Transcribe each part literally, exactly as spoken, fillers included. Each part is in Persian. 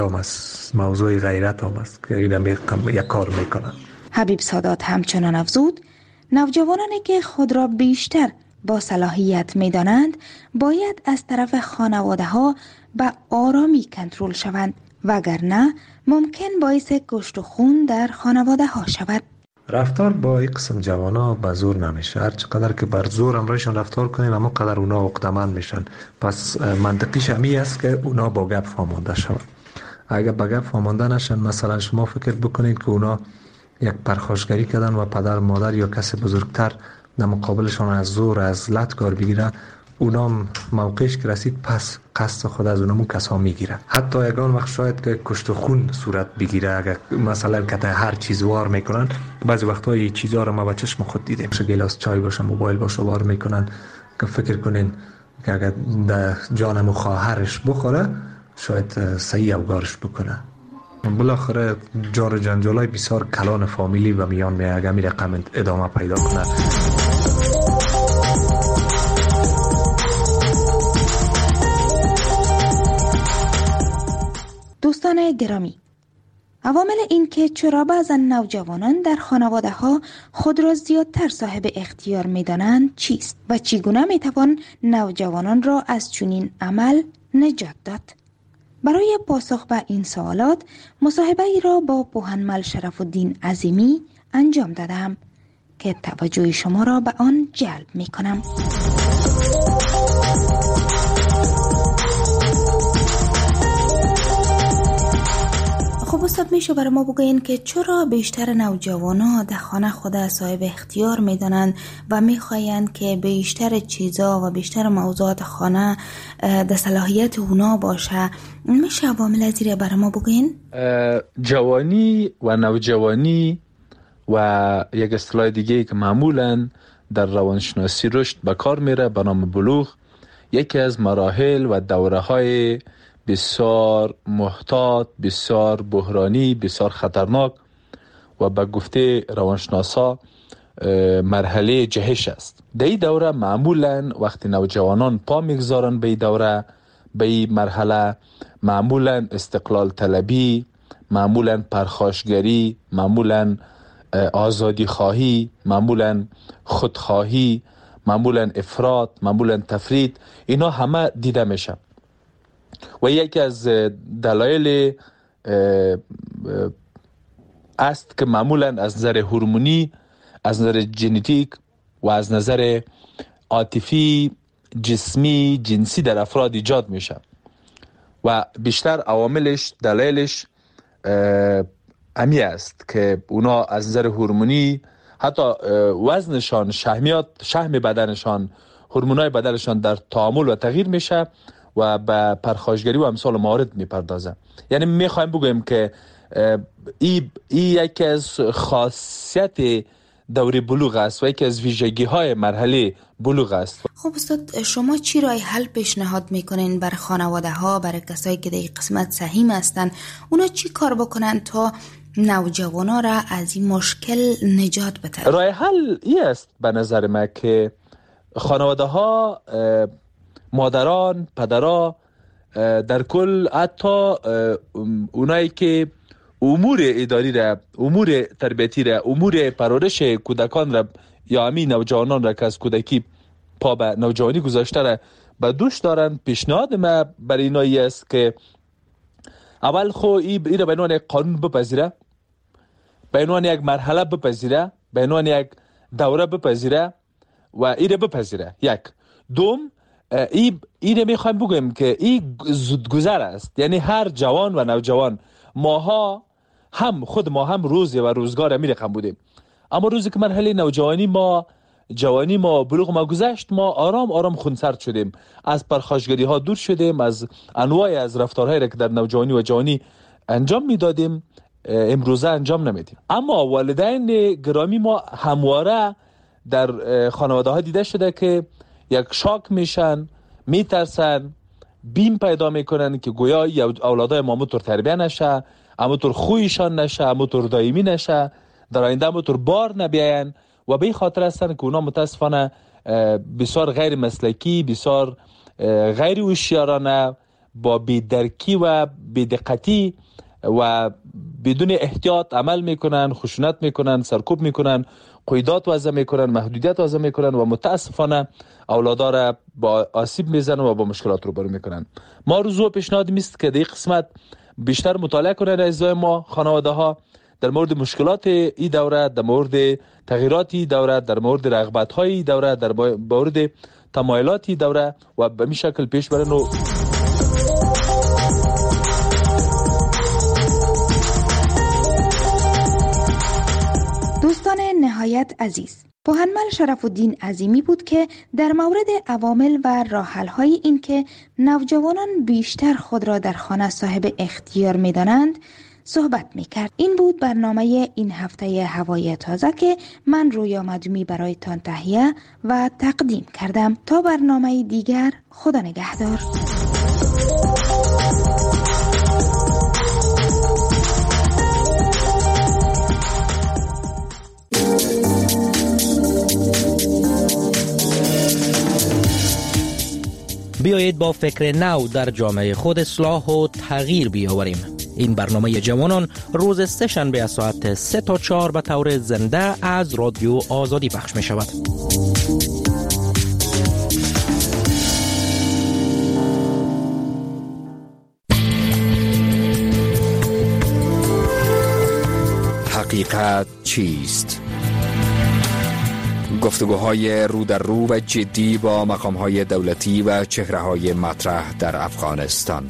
هم است، موضوع غیرت هم است که این یک کار میکنن. حبیب سادات همچنان افزود نوجوانانی که خود را بیشتر با صلاحیت می‌دانند باید از طرف خانواده ها به آرامی کنترل شوند وگرنه ممکن باعث کشت و خون در خانواده ها شود. رفتار با این قسم جوانا به زور نمیشه. هر چقدر که بر زور امرایشان رفتار کنیم اما قدر اونا عقده‌مند میشن. پس منطقیش همی است که اونا با گپ فهمانده شوند. اگر با گپ فهمانده نشن، مثلا شما فکر بکنید که اونا یک پرخاشگری کردن و پدر مادر یا کسی بزرگتر در مقابلشان از زور از لطگار بگیره، اونام موقعش که رسید پس قصد خود از اونمون کسا میگیره. حتی یگان وقت شاید که کشت و خون صورت بگیره اگر مثلا که هر چیز وار میکنن. بعضی وقتا این چیزها رو ما با چشم خود دیدیم. گلاس چای باشه، موبایل باشه وار میکنن که فکر کنین که اگر در جانم خواهرش بخوره شاید صحیح اوگارش بکنه. بالاخره جار جنجالای بسیار کلان فامیلی و میان می اگر می رقم ادامه پیدا کنه. دوستان گرامی، عوامل این که چرا بعضا نوجوانان در خانواده ها خود را زیادتر صاحب اختیار می دانند چیست و چگونه می توان نوجوانان را از چنین عمل نجات داد؟ برای پاسخ به این سوالات مصاحبه ای را با بوهنمل شرف الدین عظیمی انجام دادم که توجه شما را به آن جلب می کنم. خب استاد میشه برای ما بگوین که چرا بیشتر نوجوانا در خانه خود صاحب اختیار میدانند و میخواین که بیشتر چیزا و بیشتر موضوعات خانه در صلاحیت اونا باشه؟ میشه عوامل زیر برای ما بگوین؟ جوانی و نوجوانی و یک اصطلاح دیگه که معمولا در روانشناسی رشد به کار میره به نام بلوغ، یکی از مراحل و دوره های بسیار محتاط، بسیار بحرانی، بسیار خطرناک و به گفته روانشناسا مرحله جهش است. در این دوره معمولا وقتی نوجوانان پا میگذارن به این دوره، به این مرحله، معمولا استقلال طلبی، معمولا پرخاشگری، معمولا آزادی خواهی، معمولا خودخواهی، معمولا افراط، معمولا تفرید، اینا همه دیده میشه. و یکی از دلایل است که معمولا از نظر هورمونی، از نظر ژنتیک و از نظر عاطفی، جسمی، جنسی در افراد ایجاد میشه و بیشتر عواملش، دلایلش امی است که اونا از نظر هورمونی حتی وزنشان، شحمیات، شحم بدنشان، هورمونای بدنشان در تعامل و تغییر میشه و به پرخاشگری و امثال موارد میپردازه. یعنی میخوایم بگویم که این ای یکی از خاصیت دوره بلوغ است و یکی از ویژگی های مرحله بلوغ است. خب استاد، شما چی راه حل پیشنهاد میکنین برای خانواده ها، برای کسایی که در این قسمت سهیم هستن؟ اونا چی کار بکنن تا نوجوانا را از این مشکل نجات بدن؟ راه حل این است به نظر من که خانواده ها، مادران، پدرها، در کل حتی اونایی که امور اداری را، امور تربیتی را، امور پرورش کودکان را یا همین نوجوانان را که از کودکی پا به نوجوانی گذاشته را به دوش دارن، پیشنهاد ما برای اینایی است که اول خو این را به عنوان یک قانون بپذیره، به عنوان یک مرحله بپذیره، به عنوان یک دوره بپذیره و این را بپذیره. یک دوم، این این میخوایم بگویم که این زودگذر است. یعنی هر جوان و نوجوان، ماها هم خود ما هم روزی و روزگار می رقم بودیم، اما روزی که مرحله نوجوانی ما، جوانی ما، بلوغ ما گذشت، ما آرام آرام خونسرد شدیم، از پرخاشگری ها دور شدیم، از انواع از رفتارهایی را که در نوجوانی و جوانی انجام میدادیم امروزه انجام نمیدیم. اما والدین گرامی ما همواره در خانواده ها دیده شده که یک شاک میشن، میترسن، بیم پیدا میکنن که گویا اولادای ما همونطور تربیه نشه، همونطور خویشان نشه، همونطور دائمی نشه، در آینده همونطور بار نبیاین و به این خاطر هستن که اونا متاسفانه بسیار غیر مسلکی، بسیار غیر هوشیارانه با بی‌درکی و بی‌دقتی و بدون احتیاط عمل میکنن، خشونت میکنن، سرکوب میکنن، قیودات وضع میکنن، محدودیت وضع میکنن و متاسفانه اولادا را با آسیب میزنن و با مشکلات روبرو میکنن. ما روزو پیشنهاد میست که در این قسمت بیشتر مطالعه کنن اعضای ما، خانواده ها، در مورد مشکلات این دوره، در مورد تغییرات این دوره، در مورد رغبت های این دوره، در مورد تمایلات این دوره و به این شکل پیش برن. و دوستان نهایت عزیز، پوهنمل شرف الدین عظیمی بود که در مورد عوامل و راه‌حل‌های این که نوجوانان بیشتر خود را در خانه صاحب اختیار می‌دانند صحبت می‌کرد. این بود برنامه این هفته هوای تازه که من رویا مدومی برایتان تهیه و تقدیم کردم. تا برنامه دیگر، خدا نگهدار. بیایید با فکر نو در جامعه خود اصلاح و تغییر بیاوریم. این برنامه جوانان روز سه شنبه از ساعت سه تا چهار به طور زنده از رادیو آزادی پخش می شود. حقیقت چیست؟ گفتگوهای رو در رو و جدی با مقامهای دولتی و چهره‌های مطرح در افغانستان.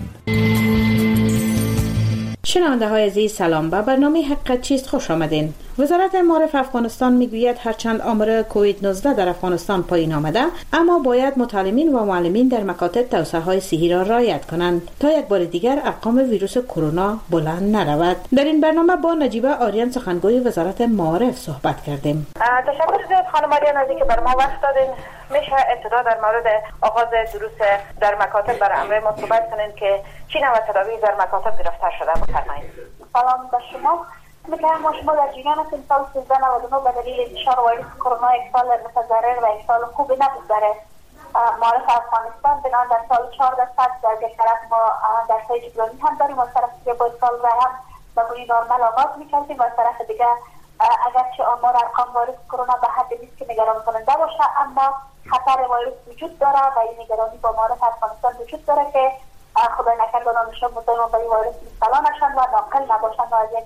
شنونده های عزیز سلام، به برنامه حقیقت چیست خوش آمدین. وزارت معارف افغانستان میگوید هرچند آمار کووید نوزده در افغانستان پایین آمده، اما باید متعلمین و معلمین در مکاتب توصیه های صحی را رعایت کنند تا یک بار دیگر ارقام ویروس کرونا بلند نرود. در این برنامه با نجیبه آریان سخنگوی وزارت معارف صحبت کردیم. تشکر زیاد خانم آریان از اینکه برای ما وقت دادین. میشه ابتدا در مورد آغاز دروس در مکاتب برای امر ما صحبت کنین که چی نوع تدابیر در مکاتب گرفتار شده؟ بفرمایید. سلام به شما. میگم ما شما در جریان هستیم. سال سیزده نود و نه به دلیل انتشار ویروس کرونا یک سال متضرر و یک سال خوبی نبود برای معارف افغانستان. بنابراین در سال چهارده صد در یک طرف ما درس‌های جبرانی هم داریم و طرف دیگه با سال و هم به گونه نرمال آغاز می‌کردیم و طرف دیگه اگرچه آمار ارقام ویروس کرونا به حد نیست که نگران کننده باشه، اما خطر ویروس وجود داره و این نگرانی با معارف افغانستان وجود داره که خدای نکرده دانشجویان مطمئن به این ویروس مبتلا نشن و ناقل نباشن و از یک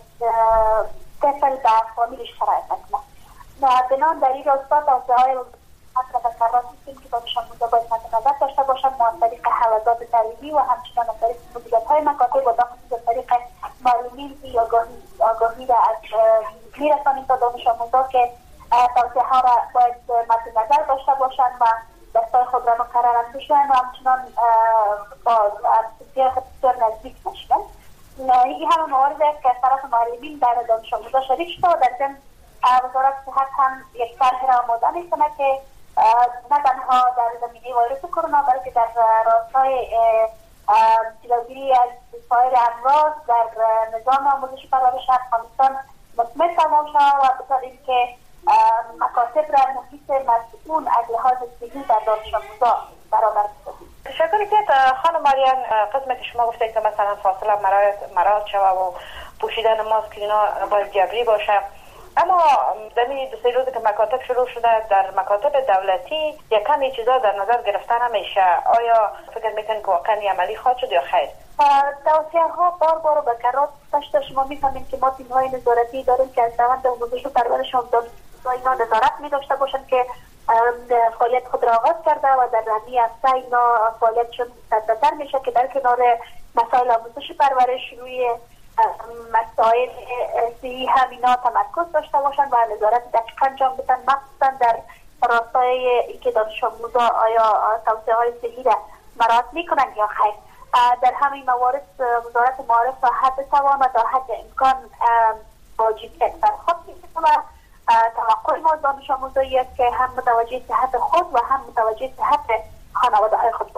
طفل به فامیلش سرایت نکنه. بنابراین در این راستا توصیه‌های مطرح تکرار می‌کنیم که دانشجویان باید مد نظر داشته باشند و از طریق حلقات تعلیمی و همچنین از طریق مدیریت‌های مکاتب و از طریق معلولین یا آگاهی آگاهی را از میرسانیم تا دانش آموزا که توصیه‌ها را باید مد نظر داشته باشند و دستای خود را مقررن بشوند و همچنان با بسیار بسیار نزدیک نشوند. این همه موارد است که از طرف معلمین در دانش آموزا شریک شده و در ضمن وزارت صحت هم یک طرح را آماده میکنه که نه تنها در زمینه ویروس کرونا بلکه در راستای جلوگیری از سایر امراض در نظام آموزش پرورش افغانستان مطمئن تمام شود و بطور اینکه مکاتب را محیط مسئول از لحاظ صحی در دانش آموزا برابر کنید. تشکر که خانم آریان قسمت شما گفتید که مثلا فاصله مراعات شود و پوشیدن ماسک اینا باید جبری باشه، اما در این دو سه روزی که مکاتب شروع شده در مکاتب دولتی یک کمی چیزا در نظر گرفته نمیشه. آیا فکر میکنید که واقعا عملی خواهد شد یا خیر؟ توصیه ها بار بار به کرات داشته. شما میفهمید که ما تیم‌های نظارتی داریم که از روند آموزش و پرورش اینا نظارت می داشته باشند که فعالیت خود را آغاز کرده و در رمی هفته اینا فعالیتشون مستدتر میشه که در کنار مسائل آموزش پرورش روی مسائل صحی هم اینا تمرکز داشته باشند و نظارت دقیق انجام بدن، مخصوصا در راستای اینکه دانش آموزا آیا توصیه های صحی را مراعات میکنند یا خیر. در همین موارد وزارت معارف تا حد توان و تا حد امکان با جدیت برخورد میکنه و توقع ما دانش آموزایی است که هم متوجه صحت خود و هم متوجه صحت خانواده های خود باشد.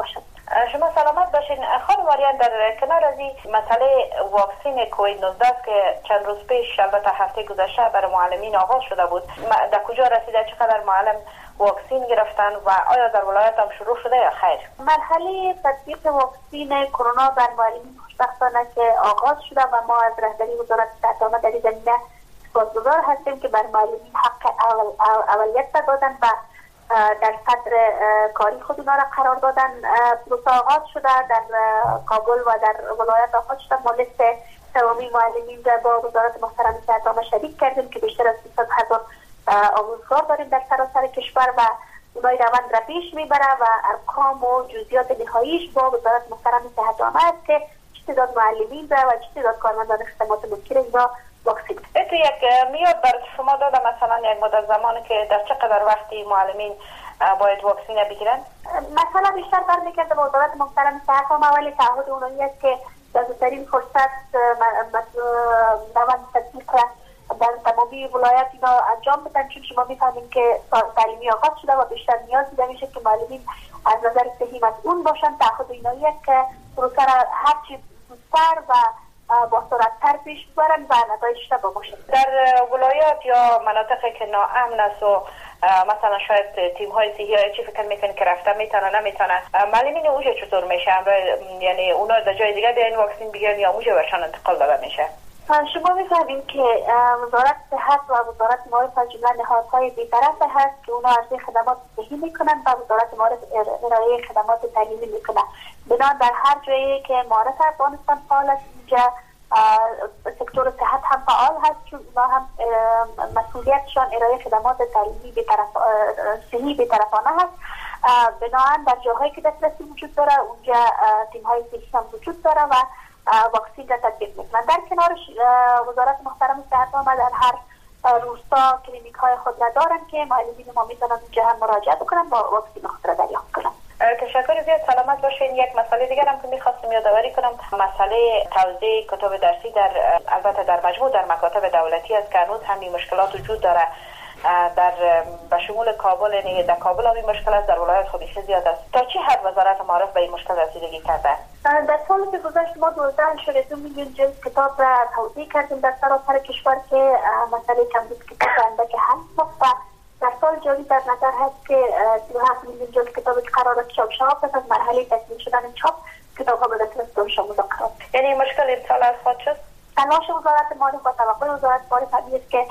شما سلامت باشین. خانم آریان، در کنار از این مسئله واکسین کووید نوزده که چند روز پیش البته هفته گذشته برای معلمین آغاز شده بود، در کجا رسیده؟ چقدر معلم واکسین گرفتن و آیا در ولایت هم شروع شده یا خیر؟ مرحله تطبیق واکسین کرونا بر معلمین خوشبختانه که آغاز شده و ما از رهبری وزارت صحت در این زمینه سپاسگزار هستیم که بر معلمین حق اول اولیت دادن و در صدر کاری خود اونا را قرار دادن. پروسه آغاز شده در کابل و در ولایت آغاز شده. ما لیست تمامی معلمین را با وزارت محترم صحت عامه شریک کردیم که بیشتر از بیست هزار آموزگار داریم در سراسر کشور و اونای روند را پیش میبره و ارقام و جزئیات نهاییش با وزارت محترم صحت عامه است که چه تعداد معلمین را و چه تعداد کارمندان خدمات ممکن اینجا واکسین. اتو یک میاد بر شما داده مثلا یک مدت زمانی که در چقدر وقتی معلمین باید واکسین بگیرن؟ مثلا بیشتر برمیگرده به وزارت محترم صحت عامه، ولی تعهد اونایی است که در زودترین فرصت روند تطبیق در تمامی ولایت اینا انجام بدن، چون شما میفهمین که سال تعلیمی آغاز شده و بیشتر نیاز دیده میشه که معلمین از نظر صحی مسئول باشن. تعهد اینایی است که پروسه را هرچی زودتر و با سرعت‌تر پیش ببرن و نتایجش با باشه. در ولایات یا مناطقی که ناامن است و مثلا شاید تیم های صحی های چی فکر میکنن که رفته میتونه نمیتونه، معلمین اوجه چطور میشه؟ یعنی اونا در جای دیگه بیاین واکسین بگیرن یا اوجه برشان انتقال داده میشه؟ شما می‌فهمین که وزارت صحت و وزارت معارف از جمله نهادهای بی‌طرف هست که اونا عرضه خدمات صحی میکنن و وزارت معارف ارائه خدمات تعلیمی میکنه. بنابراین در هر جایی که معارف افغانستان فعال است، اینجا سکتور صحت هم فعال هست، چون اونا هم مسئولیتشان ارائه خدمات تعلیمی بی‌طرف صحی بی‌طرفانه هست. بنابراین در جاهایی که دسترسی وجود داره اونجا تیم‌های صحی هم وجود داره و واکسین را تطبیق میکنن. در کنارش وزارت محترم صحت عامه در هر روستا کلینیک های خود را دارن که معلمین ما میتونن اونجا هم مراجعه بکنن با واکسین خود را دریافت کنن. تشکر زیاد، سلامت باشین. یک مسئله دیگر هم که میخواستم یادآوری کنم، مسئله توزیع کتب درسی در البته در مجموع در مکاتب دولتی است که هنوز هم این مشکلات وجود داره. در به شمول کابل، یعنی در کابل هم این مشکل است، در ولایت خب بیشتر زیاد است. تا چه حد وزارت معارف به این مشکل رسیدگی کرده؟ در سالی که گذشت ما دوازده اشاره دو میلیون جلد کتاب را توزیع کردیم در سراسر کشور که مسئله کمبود کتاب اندک حل شد و در سال جاری در نظر هست که سی و هفت میلیون جلد کتاب که قرار است چاپ شود پس از مرحله تکمیل شدن چاپ کتاب ها به دست دانش آموزان قرار گرفت. یعنی مشکل امسال از خود شد؟ تلاش وزارت معارف و توقع وزارت معارف است که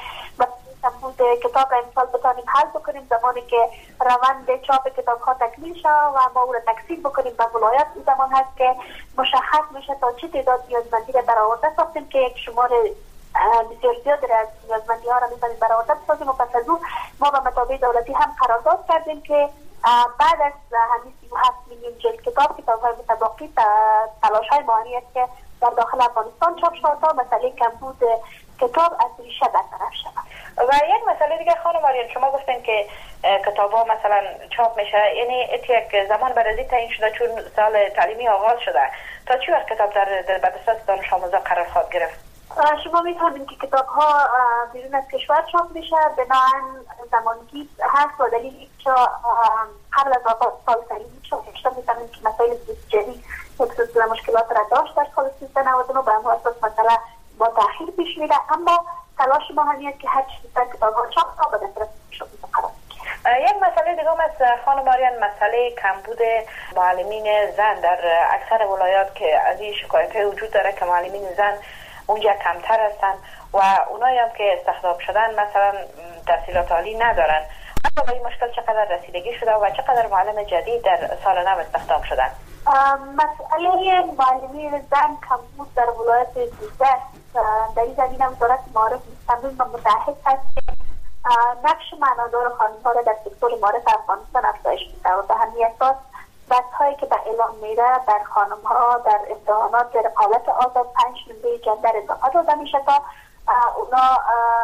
کمبود کتاب را امسال بتانیم حل بکنیم، زمانی که روند چاپ کتاب ها تکمیل شد و ما او را تقسیم بکنیم به ولایت. این زمان هست که مشخص میشه تا چه تعداد نیازمندی را برآورده ساختیم که یک شمار بسیار زیاد از نیازمندی ها را میتونیم برآورده بسازیم و پس از او ما با مطابع دولتی هم قرارداد کردیم که بعد از همین سی و هفت میلیون جلد کتاب کتاب های متباقی تلاش های ماهی است که در داخل افغانستان چاپ شد تا مسئله کمبود کتاب از ریشه برطرف شود. و یک مسئله دیگه خانم آریان، شما گفتین که کتاب ها مثلا چاپ میشه، یعنی یک زمان برازی تعیین شده چون سال تعلیمی آغاز شده، تا چی وقت کتاب در دسترس دانش آموزان قرار خواهد گرفت؟ شما می‌فهمید که کتاب ها بیرون از کشور چاپ میشه، بنابراین زمانگیر هست و دلیل که قبل از آغاز سال تعلیمی چاپ میشه. می‌فهمید که مسائل بسیاری یک سلسله مشکلات را داشت در سال سیزده نود و نه، به همون اساس مسئله با تأخیر پیش میره، اما تلاش ما همین است که هر چیزی در کتاب ها چاپ ها به دسترس شما قرار بگیره. یک مسئله دیگه هم از خانم آریان، مسئله کمبود معلمین زن در اکثر ولایات که از این شکایت وجود داره که معلمین زن اونجا کمتر هستن و اونایی هم که استخدام شدن مثلا تحصیلات عالی ندارن. اما به این مشکل چقدر رسیدگی شده و چقدر معلم جدید در سال نو استخدام شدن؟ مسئله معلمین زن کمبود در ولایت سیزده در این زمینه وزارت معارف مستمر و متحد هست که نقش معنادار خانم‌ها را در سکتور معارف افغانستان افزایش می‌ده و به همین اساس بحث‌هایی که به اعلام میره در خانم‌ها در امتحانات رقابت آزاد پنج نمره جندر اضافه داده میشه تا اونا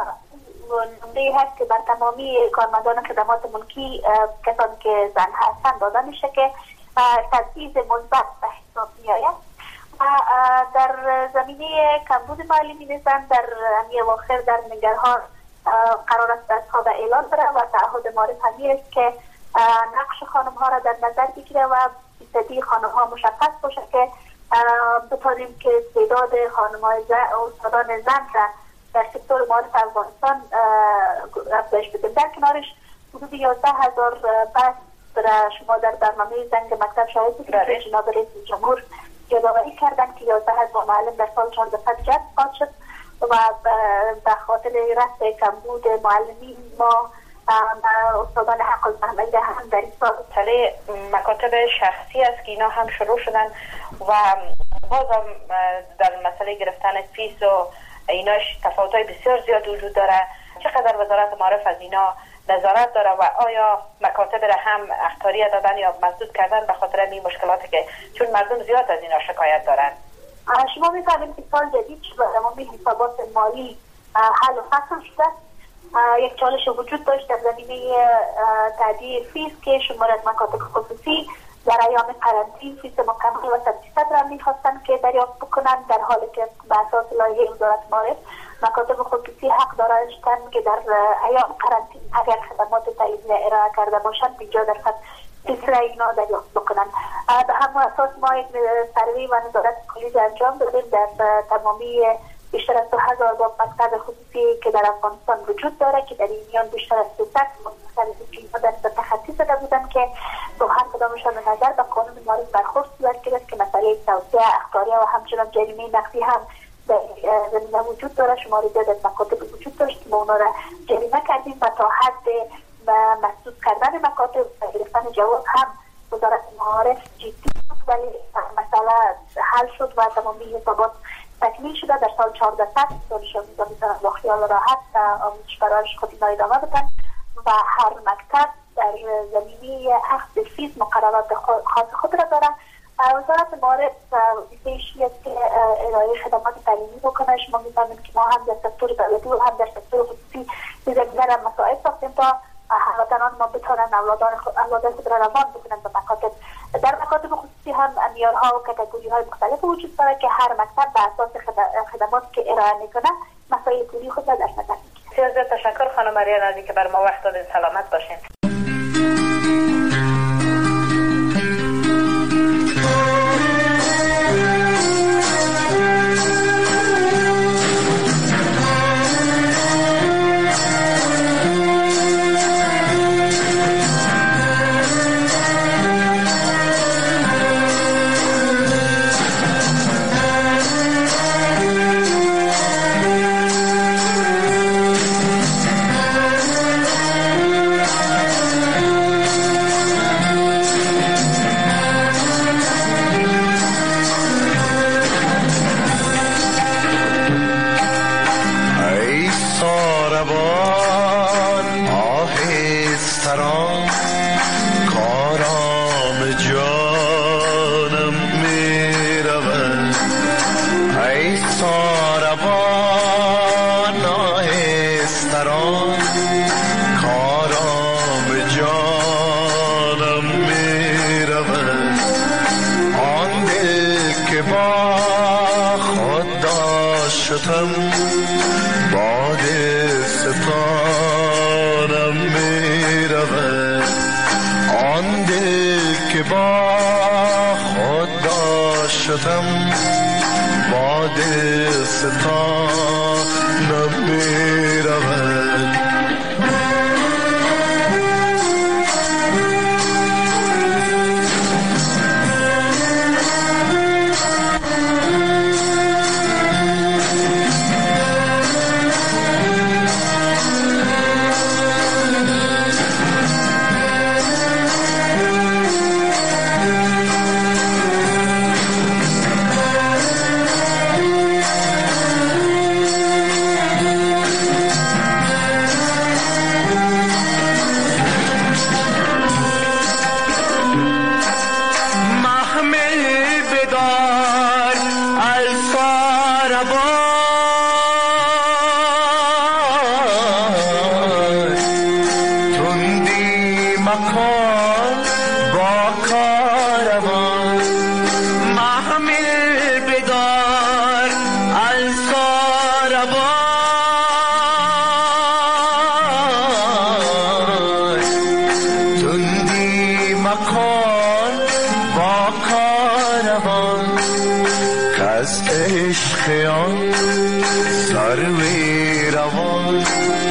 نمره هست که بر تمامی کارمندان خدمات ملکی کسانی که زن هستن داده میشه که تبعیض مثبت به حساب میآید. در زمینه کمبود معلمین زن در همی اواخر در نگرهار قرار است دست‌ها به اعلان بره و تعهد معارف همی است که نقش خانم ها را در نظر بگیره و فیصدی خانم ها مشخص باشه که بتانیم که تعداد خانم های استادان زن را در سکتور معارف افغانستان افزایش بدیم. در کنارش حدود یازده هزار بس را شما در برنامه زنگ مکتب شاهد که جناب رئیس جمهور یادآوری کردن که یازده هزار معلم در سال چهاردهصد جذب خواهد شد و به خاطر رفع کمبود معلمین ما استادان حق العمل هم در این سال تله مکاتب شخصی است که اینا هم شروع شدن و باز هم در مسئله گرفتن فیس و ایناش تفاوت‌های بسیار زیاد وجود داره. چقدر وزارت معارف از اینا نظارت داره و آیا مکاتب را هم اخطاریه دادن یا مسدود کردن به خاطر این مشکلاتی که چون مردم زیاد از اینا شکایت دارن؟ شما می‌فهمید که سال جدید شده تمامی حسابات مالی حل و فصل شده. یک چالش وجود داشت در زمینه تادیه فیس که شمار از مکاتب خصوصی در ایام قرنطینه فیس مکمل و صد درصد را می‌خواستن که دریافت بکنن، در حالی که به اساس لایحه وزارت معارف مکاتب خصوصی حق داشتند که در ایام قرنطینه اگر خدمات تعلیمی ارائه کرده باشند پنجاه درصد فیس را اینا دریافت بکنن. به همون اساس ما یک سروی و نظارت کلی انجام دادیم در تمامی بیشتر از دو هزار باب مکتب خصوصی که در افغانستان وجود داره که در این میان بیشتر از سیصد مختلف در تخصص داده بودن که با هر کدامشان نظر به قانون معارف برخورد صورت گرفت که مسئله توسعه اخطاریه و همچنان جریمه نقدی هم در زمینه وجود داره. شماری زیاد از مکاتب وجود داشت که ما اونا را جریمه کردیم و تا حد مسدود کردن مکاتب و گرفتن جواز هم وزارت معارف جدی بود، ولی مسئله حل شد و تمامی حسابات تکمیل شده. در سال چهاردهصد دانشجویان میتونن با خیال راحت آموزش برایش خود اینا ادامه بدن و هر مکتب در زمینه اخذ فیس مقررات خاص خود را داره. وزارت معارف وظیفه‌اش است که ارائه خدمات تعلیمی بکنه. شما می‌فهمید که ما هم در سکتور دولتی و هم در سکتور خصوصی زمینه مسائل ساختیم تا هموطنان ما بتونن اولادان اولادان خود را روان بکنن به مکاتب. در مکاتب خصوصی هم معیارها و کاتگوری‌های مختلف وجود داره که هر مکتب به اساس خدماتی که ارائه میکنه مسائل پولی خود را در نظر میگیره. بسیار زیاد تشکر خانم مریم از اینکه بر ما وقت دادین. سلامت باشین. با سروی روان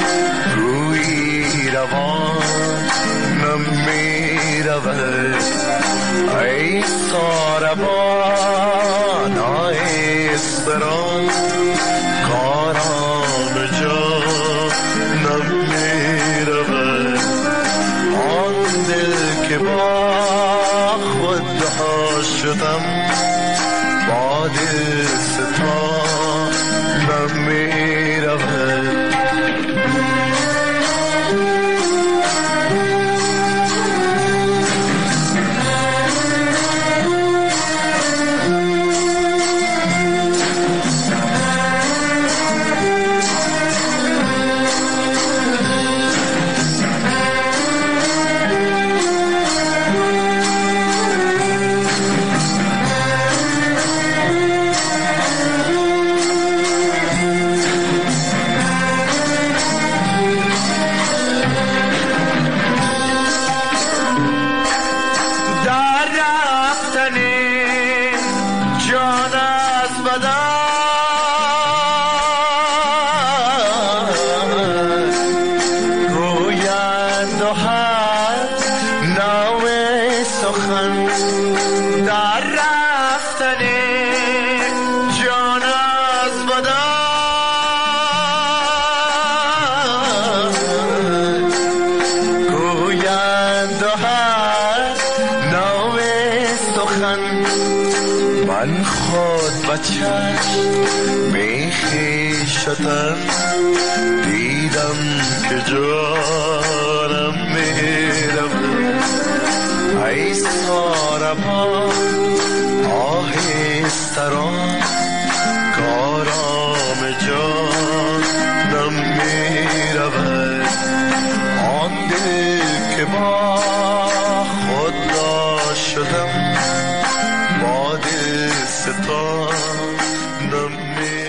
روی روان نمی رود ای ساربان آیست بران کاران جا نمی رود آن دل که با خود ها شدم با دل ستا نمی رود من خود بچه میخی شدم دیدم که جانم میرم ای ساربان آهستران کارام جانم میرود آن دل که با خود را شدم با دل ستان